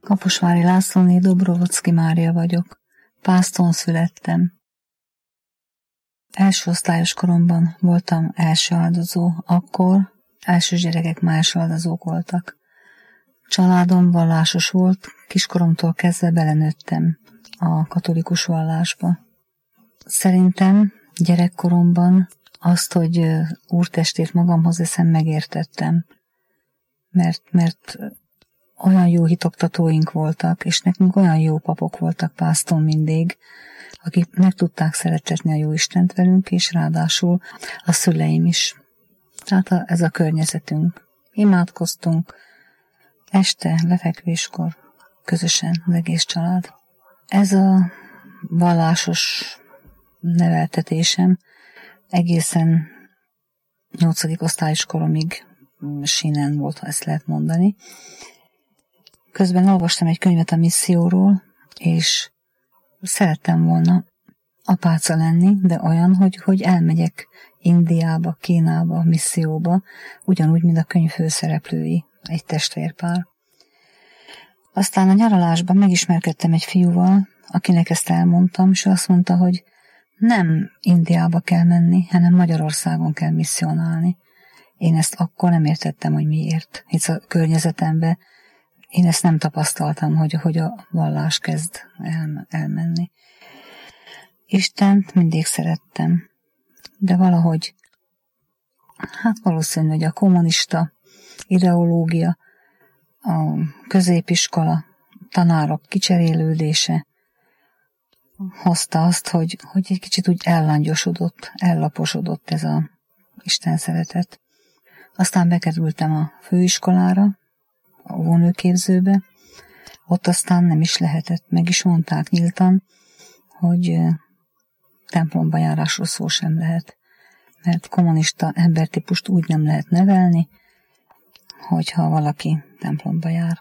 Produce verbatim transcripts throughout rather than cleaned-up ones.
Kaposvári Lászlóné Dobrovocki Mária vagyok. Pászton születtem. Első osztályos koromban voltam első áldozó, akkor elsős gyerekek már első áldozók voltak. Családom vallásos volt, kiskoromtól kezdve belenőttem a katolikus vallásba. Szerintem gyerekkoromban azt, hogy úrtestét magamhoz eszem, megértettem, mert, mert olyan jó hitoktatóink voltak, és nekünk olyan jó papok voltak Pászton mindig, akik meg tudták szeretetni a Jóistent velünk, és ráadásul a szüleim is. Tehát a, ez a környezetünk. Imádkoztunk este, lefekvéskor, közösen, az egész család. Ez a vallásos neveltetésem egészen nyolcadik osztályos koromig sínen volt, ha ezt lehet mondani. Közben olvastam egy könyvet a misszióról, és szerettem volna apáca lenni, de olyan, hogy, hogy elmegyek Indiába, Kínába, misszióba, ugyanúgy, mint a könyv főszereplői, egy testvérpár. Aztán a nyaralásban megismerkedtem egy fiúval, akinek ezt elmondtam, és ő azt mondta, hogy nem Indiába kell menni, hanem Magyarországon kell misszionálni. Én ezt akkor nem értettem, hogy miért, hisz a környezetemben én ezt nem tapasztaltam, hogy, hogy a vallás kezd el, elmenni. Istent mindig szerettem, de valahogy, hát valószínű, hogy a kommunista ideológia, a középiskola, tanárok kicserélődése hozta azt, hogy, hogy egy kicsit úgy ellangyosodott, ellaposodott ez a Isten szeretet. Aztán bekerültem a főiskolára, a óvónőképzőbe, ott aztán nem is lehetett, meg is mondták nyíltan, hogy templomba járásról szó sem lehet, mert kommunista embertípust úgy nem lehet nevelni, hogyha valaki templomba jár.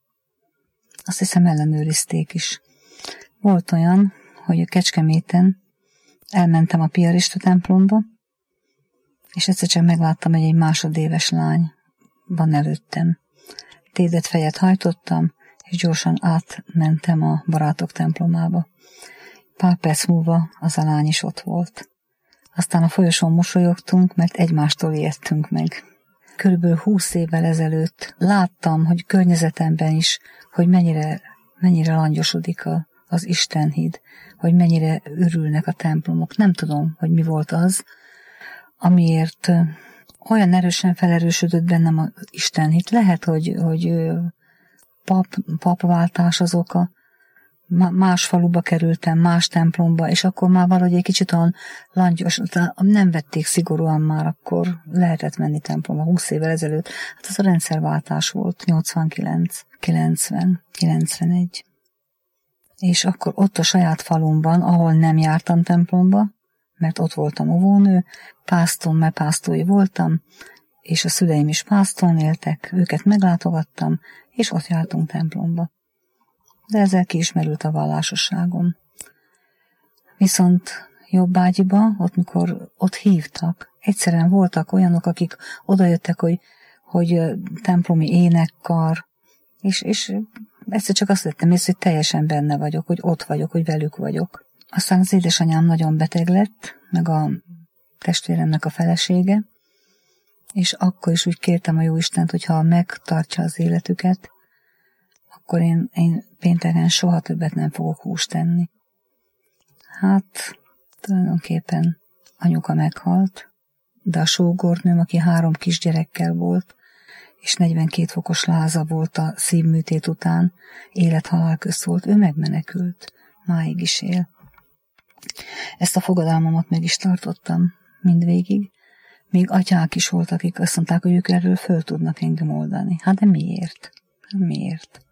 Azt hiszem ellenőrizték is. Volt olyan, hogy a Kecskeméten elmentem a piarista templomba, és egyszer csak megláttam, hogy egy másodéves lány van előttem. Tédet fejet hajtottam, és gyorsan átmentem a barátok templomába. Pár perc múlva az a lány is ott volt. Aztán a folyosón mosolyogtunk, mert egymástól ijedtünk meg. Körülbelül húsz évvel ezelőtt láttam, hogy környezetemben is, hogy mennyire, mennyire langyosodik a, az Istenhíd, hogy mennyire örülnek a templomok. Nem tudom, hogy mi volt az, amiért olyan erősen felerősödött bennem az Istenhit. Lehet, hogy, hogy pap, papváltás az oka. Más faluba kerültem, más templomba, és akkor már valahogy egy kicsit olyan langyos, nem vették szigorúan már, akkor lehetett menni templomba húsz évvel ezelőtt. Hát az a rendszerváltás volt, nyolcvankilenc, kilencven, kilencvenegy. És akkor ott a saját falumban, ahol nem jártam templomba, mert ott voltam óvónő, Pászton, mert pásztói voltam, és a szüleim is Pászton éltek, őket meglátogattam, és ott jártunk templomba. De ezzel kiismerült a vallásosságom. Viszont Jobbágyiba, ott mikor ott hívtak, egyszerűen voltak olyanok, akik odajöttek, hogy, hogy templomi énekkar, és, és egyszer csak azt vettem észre, hogy teljesen benne vagyok, hogy ott vagyok, hogy velük vagyok. Aztán az édesanyám nagyon beteg lett, meg a testvéremnek a felesége, és akkor is úgy kértem a Jóistent, hogy ha megtartja az életüket, akkor én, én pénteken soha többet nem fogok húst tenni. Hát, tulajdonképpen anyuka meghalt, de a sógornőm, aki három kisgyerekkel volt, és negyvenkét fokos láza volt a szívműtét után, élet-halál közt volt, ő megmenekült, máig is él. Ezt a fogadalmamat meg is tartottam mindvégig. Még atyák is voltak, akik azt mondták, hogy ők erről föl tudnak engem oldani. Hát de miért? Miért?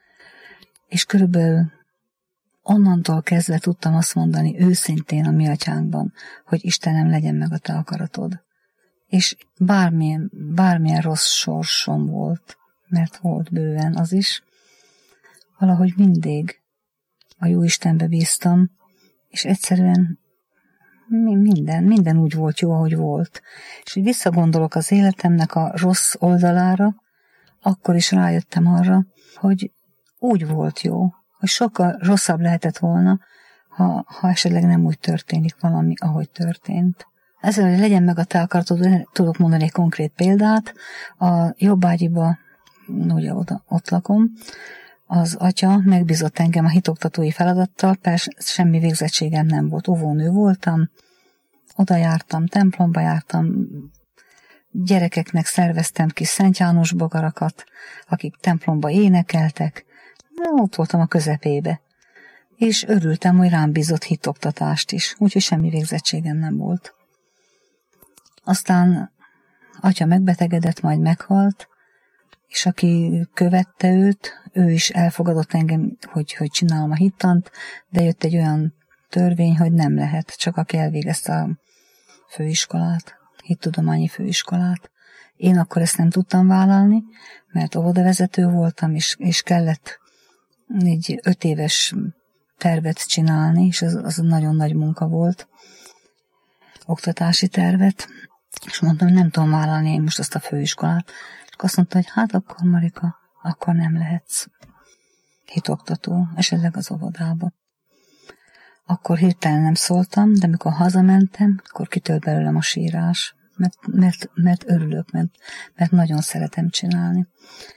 És körülbelül onnantól kezdve tudtam azt mondani őszintén a mi atyánkban, hogy Istenem, legyen meg a te akaratod. És bármilyen, bármilyen rossz sorsom volt, mert volt bőven az is, valahogy mindig a jó Istenbe bíztam, és egyszerűen minden, minden úgy volt jó, ahogy volt. És hogy visszagondolok az életemnek a rossz oldalára, akkor is rájöttem arra, hogy úgy volt jó, hogy sokkal rosszabb lehetett volna, ha, ha esetleg nem úgy történik valami, ahogy történt. Ezzel, hogy legyen meg a te akaratod, tudok mondani egy konkrét példát. A Jobbágyiba, ugye oda, ott lakom, az atya megbízott engem a hitoktatói feladattal, persze semmi végzettségem nem volt, óvónő voltam, oda jártam, templomba jártam, gyerekeknek szerveztem kis Szent János bogarakat, akik templomba énekeltek, de ott voltam a közepébe. És örültem, hogy rám bízott hitoktatást is, úgyhogy semmi végzettségem nem volt. Aztán atya megbetegedett, majd meghalt, és aki követte őt, ő is elfogadott engem, hogy, hogy csinálom a hittant, de jött egy olyan törvény, hogy nem lehet, csak aki elvégezte a főiskolát, hittudományi főiskolát. Én akkor ezt nem tudtam vállalni, mert óvodavezető voltam, és, és kellett egy öt éves tervet csinálni, és az, az nagyon nagy munka volt, oktatási tervet, és mondtam, hogy nem tudom vállalni én most azt a főiskolát. És azt mondta, hogy hát akkor, Marika, akkor nem lehetsz hitoktató, esetleg az óvodába. Akkor hirtelen nem szóltam, de mikor hazamentem, akkor kitölt belőlem a sírás, mert, mert, mert örülök, mert, mert nagyon szeretem csinálni.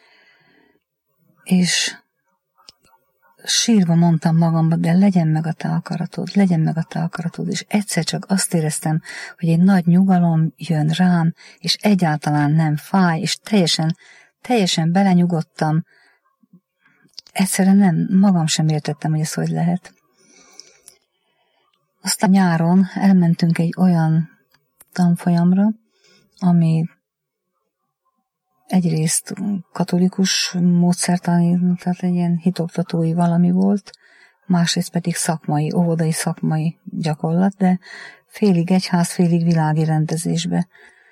És sírva mondtam magamban, de legyen meg a te akaratod, legyen meg a te akaratod, és egyszer csak azt éreztem, hogy egy nagy nyugalom jön rám, és egyáltalán nem fáj, és teljesen, teljesen belenyugodtam. Egyszerűen nem, magam sem értettem, hogy ez hogy lehet. Aztán nyáron elmentünk egy olyan tanfolyamra, ami egyrészt katolikus módszertani, tehát egy ilyen hitoktatói valami volt, másrészt pedig szakmai, óvodai szakmai gyakorlat, de félig egyház, félig világi rendezésbe.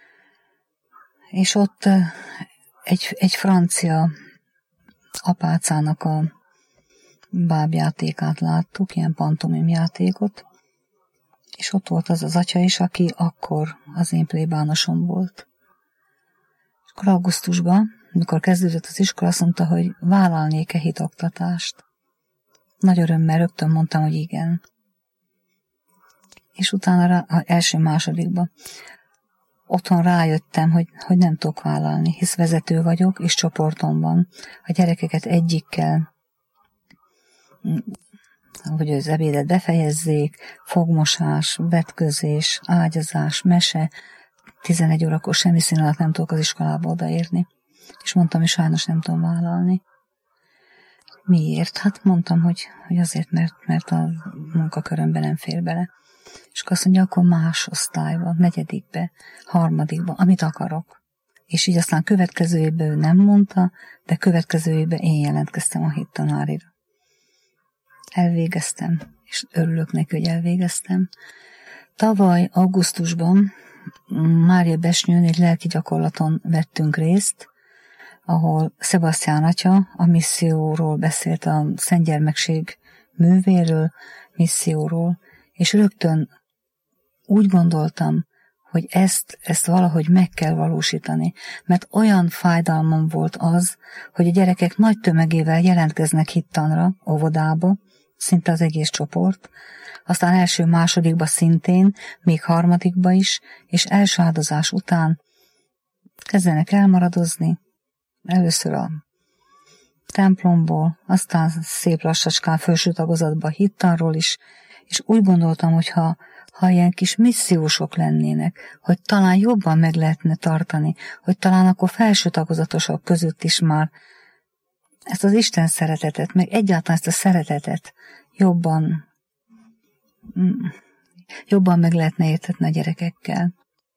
És ott egy, egy francia apácának a bábjátékát láttuk, ilyen pantomimjátékot, és ott volt az az atya is, aki akkor az én plébánosom volt. Akkor augusztusban, amikor kezdődött az iskola, azt mondta, hogy vállalnék-e hitoktatást. Nagy örömmel rögtön mondtam, hogy igen. És utána rá, az első-másodikban otthon rájöttem, hogy, hogy nem tudok vállalni, hisz vezető vagyok, és csoportom van. A gyerekeket egyikkel, hogy az ebédet befejezzék, fogmosás, vetközés, ágyazás, mese, tizenegy órakor semmi szín alatt nem tudok az iskolába odaérni. És mondtam, hogy sajnos nem tudom vállalni. Miért? Hát mondtam, hogy, hogy azért, mert, mert a munkakörömben nem fér bele. És azt mondja, akkor más osztályba, negyedikbe, harmadikba, amit akarok. És így aztán következő évben ő nem mondta, de következő évben én jelentkeztem a hittanárira. Elvégeztem, és örülök neki, hogy elvégeztem. Tavaly augusztusban Mária Besnyőn egy lelki gyakorlaton vettünk részt, ahol Sebastián atya a misszióról beszélt, a szentgyermekség művéről, misszióról, és rögtön úgy gondoltam, hogy ezt, ezt valahogy meg kell valósítani, mert olyan fájdalmam volt az, hogy a gyerekek nagy tömegével jelentkeznek hittanra, óvodába, szinte az egész csoport, aztán első-másodikba szintén, még harmadikba is, és első áldozás után kezdenek elmaradozni, először a templomból, aztán szép lassacskán felső tagozatba hittanról is, és úgy gondoltam, hogy ha, ha ilyen kis missziósok lennének, hogy talán jobban meg lehetne tartani, hogy talán akkor felső tagozatosok között is már ezt az Isten szeretetet, meg egyáltalán ezt a szeretetet jobban, jobban meg lehetne értetni a gyerekekkel.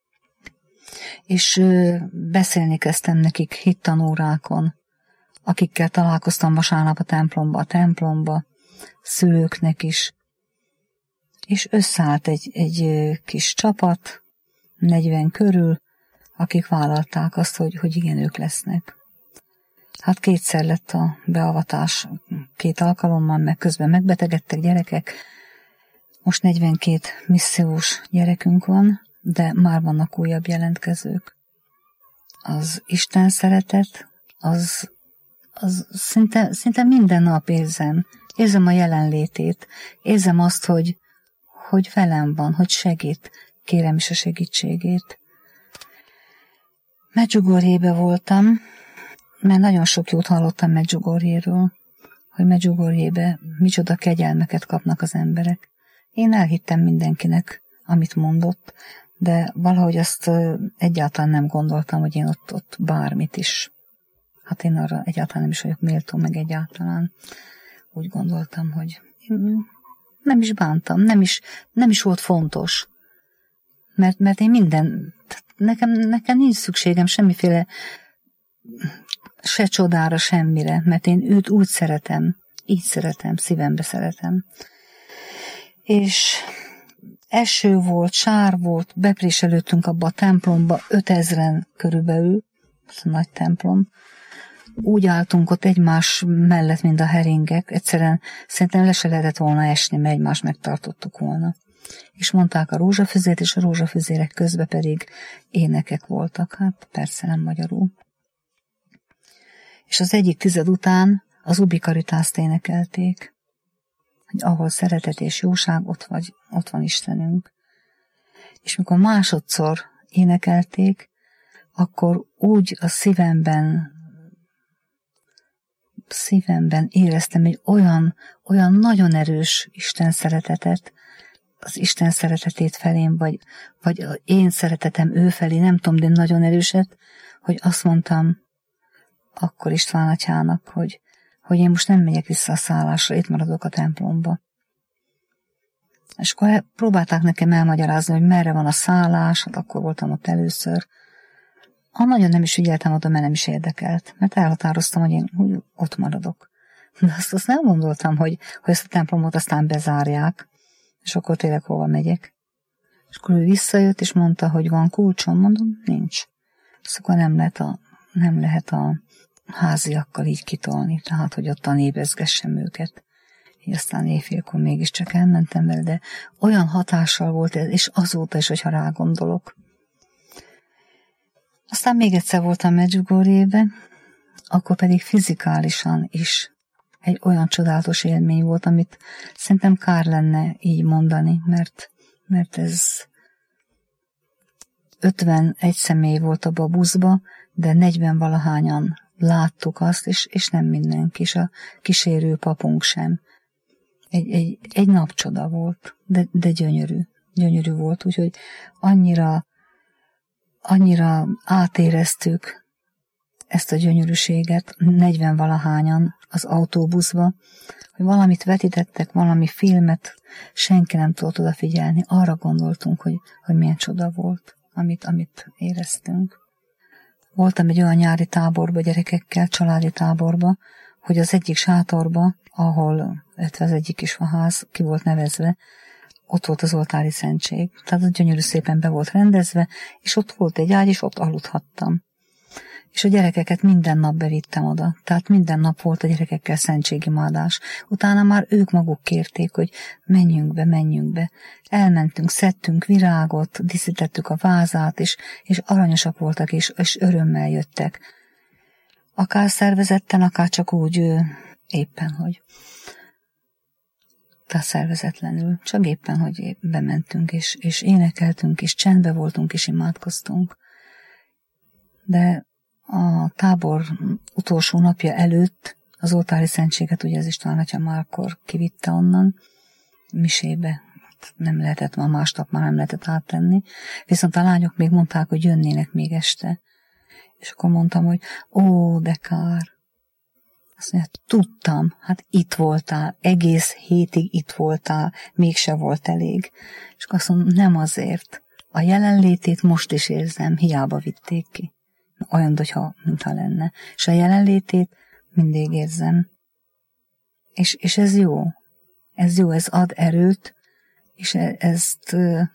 És beszélni kezdtem nekik hittanórákon, akikkel találkoztam vasárnap a templomba, a templomba, szülőknek is. És összeállt egy, egy kis csapat, negyven körül, akik vállalták azt, hogy, hogy igen, ők lesznek. Hát kétszer lett a beavatás, két alkalommal, meg közben megbetegedtek gyerekek. Most negyvenkét missziós gyerekünk van, de már vannak újabb jelentkezők. Az Isten szeretet, az, az szinte, szinte minden nap érzem. Érzem a jelenlétét. Érzem azt, hogy, hogy velem van, hogy segít. Kérem is a segítségét. Medjugorjébe voltam, mert nagyon sok jót hallottam Medjugorjéről, hogy Medjugorjébe micsoda kegyelmeket kapnak az emberek. Én elhittem mindenkinek, amit mondott, de valahogy azt egyáltalán nem gondoltam, hogy én ott, ott bármit is. Hát én arra egyáltalán nem is vagyok méltó, meg egyáltalán úgy gondoltam, hogy nem is bántam, nem is, nem is volt fontos. Mert, mert én minden, nekem, nekem nincs szükségem semmiféle se csodára, semmire, mert én őt úgy szeretem, így szeretem, szívembe szeretem. És eső volt, sár volt, bepréselődtünk abba a templomba, ötezren körülbelül, ez a nagy templom. Úgy álltunk ott egymás mellett, mint a heringek, egyszerűen szerintem le se lehetett volna esni, mert egymást megtartottuk volna. És mondták a rózsafüzét, és a rózsafüzérek közben pedig énekek voltak, hát persze nem magyarul. És az egyik tized után az Ubi Caritást énekelték, hogy ahol szeretet és jóság, ott, vagy, ott van Istenünk. És mikor másodszor énekelték, akkor úgy a szívemben, szívemben éreztem egy olyan, olyan nagyon erős Isten szeretetet, az Isten szeretetét felém, vagy, vagy én szeretetem ő felé, nem tudom, de nagyon erőset, hogy azt mondtam akkor István atyának, hogy, hogy én most nem megyek vissza a szállásra, itt maradok a templomba. És akkor próbálták nekem elmagyarázni, hogy merre van a szállás, hát akkor voltam ott először. Ha nagyon nem is figyeltem oda, mert nem is érdekelt, mert elhatároztam, hogy én hogy ott maradok. De azt, azt nem gondoltam, hogy, hogy ezt a templomot aztán bezárják, és akkor tényleg hova megyek. És akkor ő visszajött, és mondta, hogy van kulcsom, mondom, nincs. És akkor nem lehet a, nem lehet a háziakkal így kitolni, tehát, hogy ottan nébezgessem őket. Így aztán éjfélkor mégiscsak elmentem vele, de olyan hatással volt ez, és azóta is, hogyha rágondolok. Aztán még egyszer voltam Medjugorjébe, akkor pedig fizikálisan is egy olyan csodálatos élmény volt, amit szerintem kár lenne így mondani, mert, mert ez ötvenegy személy volt abba a buszba, de negyven valahányan láttuk azt, és, és nem mindenki, és a kísérő papunk sem. Egy, egy, egy napcsoda volt, de, de gyönyörű, gyönyörű volt, úgyhogy annyira, annyira átéreztük ezt a gyönyörűséget, negyven valahányan az autóbuszba, hogy valamit vetítettek, valami filmet, senki nem tudott odafigyelni, arra gondoltunk, hogy, hogy milyen csoda volt, amit, amit éreztünk. Voltam egy olyan nyári táborba gyerekekkel, családi táborba, hogy az egyik sátorba, ahol az egyik kis faház ki volt nevezve, ott volt az oltári szentség. Tehát az gyönyörű szépen be volt rendezve, és ott volt egy ágy, és ott aludhattam. És a gyerekeket minden nap bevittem oda. Tehát minden nap volt a gyerekekkel szentségimádás. Utána már ők maguk kérték, hogy menjünk be, menjünk be. Elmentünk, szedtünk virágot, díszítettük a vázát, és, és aranyosak voltak, és, és örömmel jöttek. Akár szervezetten, akár csak úgy éppen, hogy tehát szervezetlenül, csak éppen, hogy bementünk, és, és énekeltünk, és csendbe voltunk, és imádkoztunk. De a tábor utolsó napja előtt az oltári szentséget, ugye az István atya már akkor kivitte onnan, misébe, nem lehetett, már másnap már nem lehetett áttenni, viszont a lányok még mondták, hogy jönnének még este. És akkor mondtam, hogy ó, de kár. Azt mondja, tudtam, hát itt voltál, egész hétig itt voltál, mégse volt elég. És akkor azt mondom, nem azért. A jelenlétét most is érzem, hiába vitték ki. Olyan, hogyha mintha lenne. És a jelenlétét mindig érzem. És, és ez jó. Ez jó, ez ad erőt, és ezt,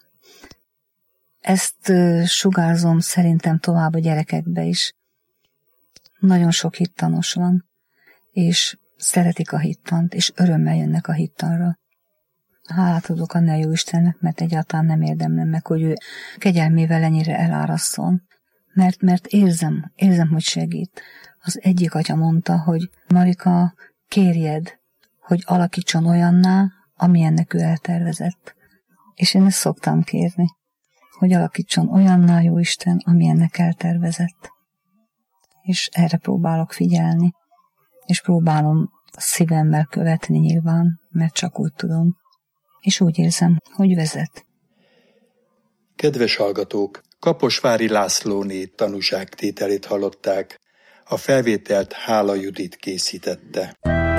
ezt sugárzom szerintem tovább a gyerekekbe is. Nagyon sok hittanos van, és szeretik a hittant, és örömmel jönnek a hittanra. Hálát adok annál jó Istennek, mert egyáltalán nem érdemlem meg, hogy ő kegyelmével ennyire elárasszon. Mert, mert érzem, érzem, hogy segít. Az egyik atya mondta, hogy Marika, kérjed, hogy alakítson olyanná, amilyennek ő eltervezett. És én ezt szoktam kérni, hogy alakítson olyanná, Jóisten, amilyennek eltervezett. És erre próbálok figyelni, és próbálom a szívemmel követni nyilván, mert csak úgy tudom. És úgy érzem, hogy vezet. Kedves hallgatók, Kaposvári Lászlóné tanúságtételét hallották. A felvételt Hála Judit készítette.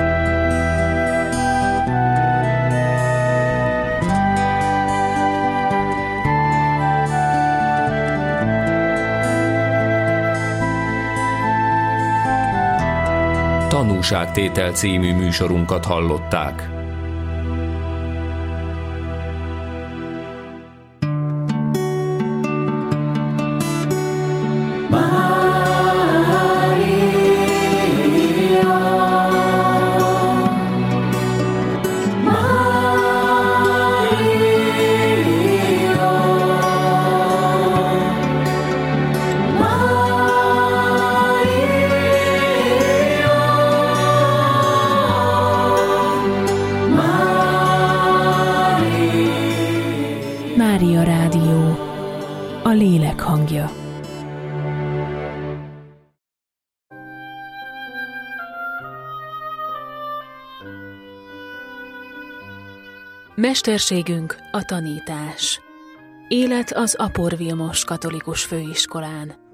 Tanúságtétel című műsorunkat hallották. Mária Rádió, a lélek hangja. Mesterségünk a tanítás. Élet az Apor Vilmos Katolikus Főiskolán.